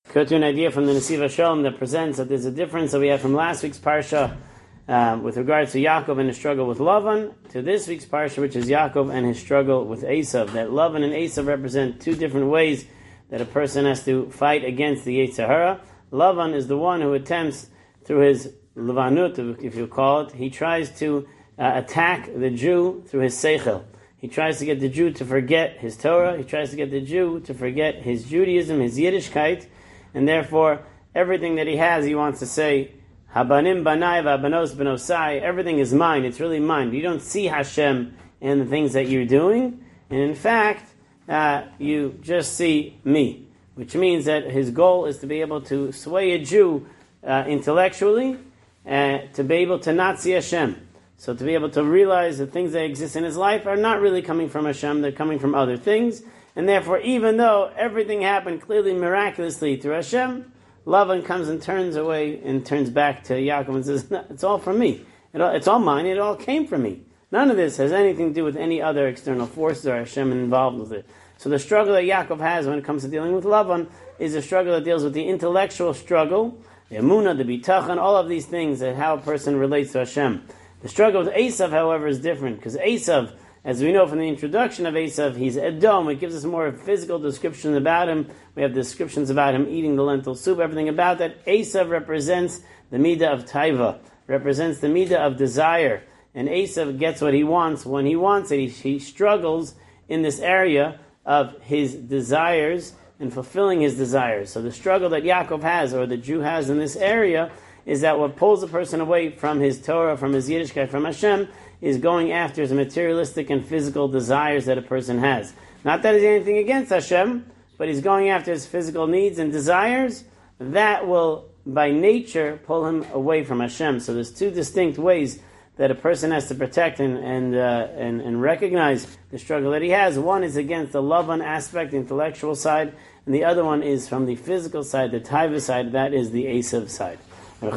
Go to an idea from the Nesiva Shalom that presents that there's a difference that we had from last week's Parsha with regards to Yaakov and his struggle with Lavan to this week's Parsha, which is Yaakov and his struggle with Esav. That Lavan and Esav represent two different ways that a person has to fight against the Yetzer Hara. Lavan is the one who attempts through his Levanut, if you call it, he tries to attack the Jew through his Seichel. He tries to get the Jew to forget his Torah. He tries to get the Jew to forget his Judaism, his Yiddishkeit, and therefore everything that he has, he wants to say, Habanim banai v'habanos benosai, everything is mine, it's really mine. You don't see Hashem in the things that you're doing, and in fact, you just see me. Which means that his goal is to be able to sway a Jew intellectually, to be able to not see Hashem. So to be able to realize that things that exist in his life are not really coming from Hashem, they're coming from other things. And therefore, even though everything happened clearly miraculously through Hashem, Lavan comes and turns away and turns back to Yaakov and says, no, it's all from me. It's all mine, it all came from me. None of this has anything to do with any other external forces or Hashem involved with it. So the struggle that Yaakov has when it comes to dealing with Lavan is a struggle that deals with the intellectual struggle, the emunah, the bitachon, all of these things, and how a person relates to Hashem. The struggle with Esav, however, is different, because Esav, as we know from the introduction of Esav, he's Edom. It gives us more physical descriptions about him. We have descriptions about him eating the lentil soup, everything about that. Esav represents the midah of taiva, represents the midah of desire. And Esav gets what he wants when he wants it. He struggles in this area of his desires and fulfilling his desires. So the struggle that Yaakov has, or the Jew has in this area, is that what pulls a person away from his Torah, from his Yiddishkeit, from Hashem, is going after his materialistic and physical desires that a person has. Not that he's anything against Hashem, but he's going after his physical needs and desires. That will, by nature, pull him away from Hashem. So there's two distinct ways that a person has to protect and recognize the struggle that he has. One is against the Lavan aspect, the intellectual side, and the other one is from the physical side, the Taiva side, that is the Esav side.